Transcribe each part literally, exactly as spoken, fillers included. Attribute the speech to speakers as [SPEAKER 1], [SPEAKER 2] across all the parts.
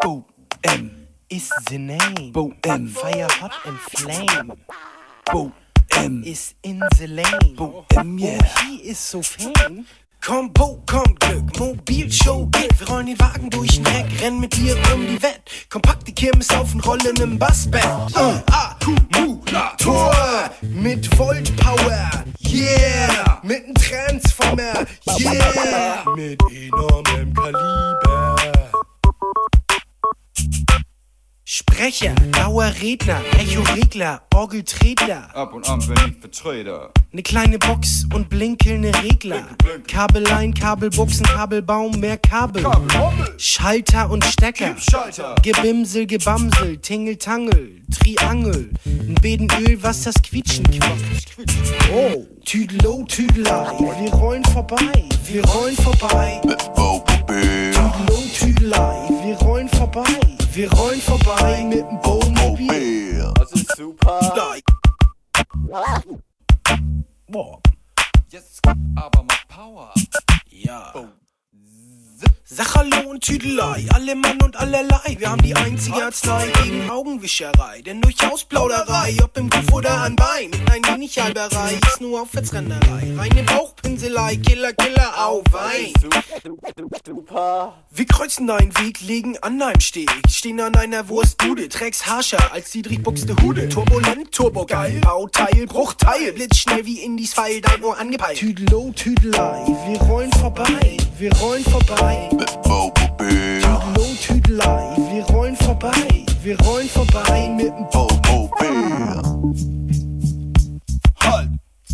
[SPEAKER 1] Bo M is the name. Bo M, fire hot and flame. Bo M is in the lane. Bo M, yeah. Oh, he is so fame. Komm, Bo, komm, Glück, Mobilshow geht. Wir rollen den Wagen durch den Heck, rennen mit dir um die Wett. Kompakte Kirmes auf und rollen im Bassbett. Uh, Akkumulator mit Voltpower, yeah. Mit nem Transformer, yeah. Mit enormem Kaliber. Sprecher, Dauerredner, Echo-Regler, Orgeltretler.
[SPEAKER 2] Ab und an bin ich Vertreter.
[SPEAKER 1] Ne kleine Box und blinkelnde Regler. Kabelein, Kabelbuchsen, Kabelbaum, mehr Kabel. Schalter und Stecker. Gebimsel, Gebamsel, Tingeltangel, Triangel. Ein Bedenöl, was das Quietschen quatscht. Oh, Tüdelo, Tüdelei, wir rollen vorbei, wir rollen vorbei. Tüdelo, Tüdelei, wir rollen vorbei. Wir rollen vorbei mit dem Wohnmobil.
[SPEAKER 3] Das ist super.
[SPEAKER 1] Boah.
[SPEAKER 2] Jetzt aber mal Power.
[SPEAKER 1] Ja. Sag Hallo und Tüdelei, alle Mann und allerlei. Wir haben die einzige Arznei gegen Augenwischerei. Denn durch Ausplauderei, ob im Kopf oder an Bein, mit ein wenig Halberei ist nur Aufwärtsrennerei. Reine Bauchpinselei, Killer, Killer, au Wein.
[SPEAKER 3] Super.
[SPEAKER 1] Wir kreuzen deinen Weg, liegen an deinem Steg, stehen an einer Wurstbude, trägst harscher als Dietrich Buxtehude. Turbulent, turbogeil, Bauteil, Bruchteil, blitzschnell wie Indies Pfeil, dein Ohr angepeilt. Tüdelo, Tüdelei, wir rollen vorbei, wir rollen vorbei. Tüdelo, Tüdelei, wir rollen vorbei, wir rollen vorbei mit dem Wohnmobil.
[SPEAKER 2] Halt!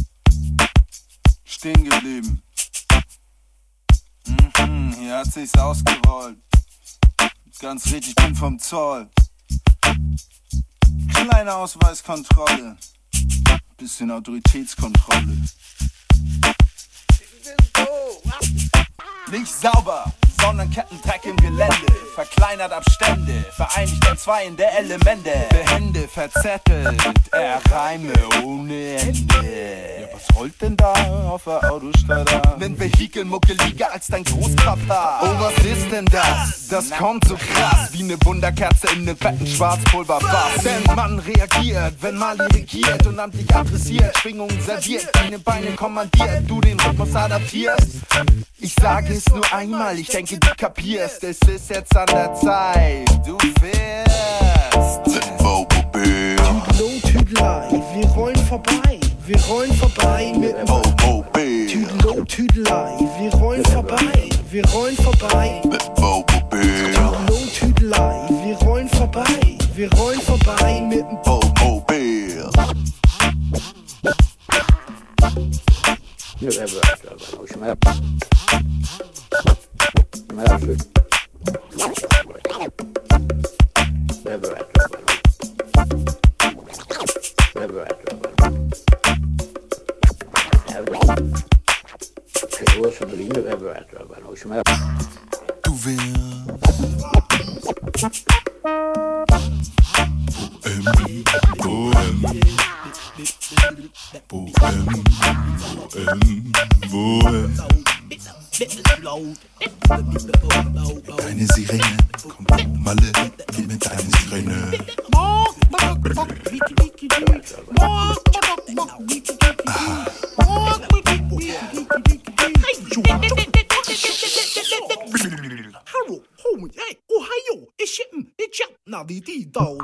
[SPEAKER 2] Stehen geblieben. Mhm, hier hat sich's ausgerollt. Ganz richtig, ich bin vom Zoll. Kleine Ausweiskontrolle. Bisschen Autoritätskontrolle. Nicht sauber, sondern Kettendreck im Gelände. Verkleinert Abstände, vereinigt an zwei in der Elemente. Behände verzettelt, er Reime ohne Ende. Ja, was rollt denn da auf der Autostrada? Nen Vehikel muckeliger als dein Großpapa. Oh, was ist denn das? Das kommt so krass wie ne Wunderkerze in nem fetten Schwarzpulverfass. Denn man reagiert, wenn mal irrigiert und amtlich adressiert. Schwingungen serviert, deine Beine kommandiert, du den Rhythmus adaptierst. Ich sage es nur einmal, ich denke du kapierst. Es ist jetzt an der Zeit, du fährst.
[SPEAKER 1] Tüdelo, Tüdelei, wir rollen vorbei, wir rollen vorbei mit dem Wohnmobil. Tüdelo, Tüdelei, wir rollen vorbei, wir rollen vorbei. Tüdelo, Tüdelei, wir rollen vorbei, wir rollen vorbei mit dem Wohnmobil.
[SPEAKER 2] Du willst Bohem, Bohem, Bohem, Bohem, Bohem. Deine Sirene, komm, Malle, gib mir deine Sirene. Aha.
[SPEAKER 1] Hallo, homie, hey, Ohio, ich schippen, ich hab na die die da.